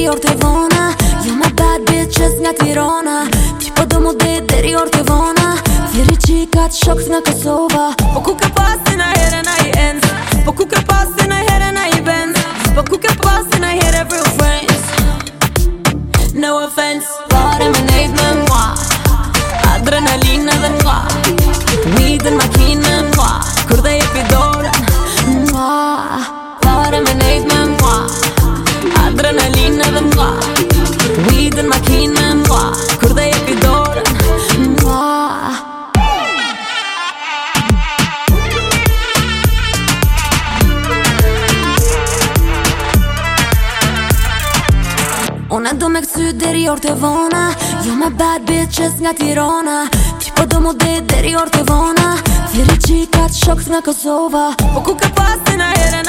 orë të vona. Jo ma bad bitches nga Tirana. Ti po do mu deri orë të vona. Thiri qikat shokt nga Kosova. Po ku ke pasi na here na I ends. Po ku ke pasi na here na I Benz. Po ku ke pasi na here real friends. No offense. Pare me nejt me mua. Adrenalina dhe mua. Weed në makinë mua. Kur dhe jepi dorën mua. Pare me nejt me mua. Adrenalina dhe mua. Weed në makinë mua. Kur dhe jepi dorën mua. Unë do me kësy deri orë të vona. Jo ma bad bitches nga Tirana. Ti po do mu deri orë të vona. Thiri qikat shokt nga Kosova. Po ku ke pasi na here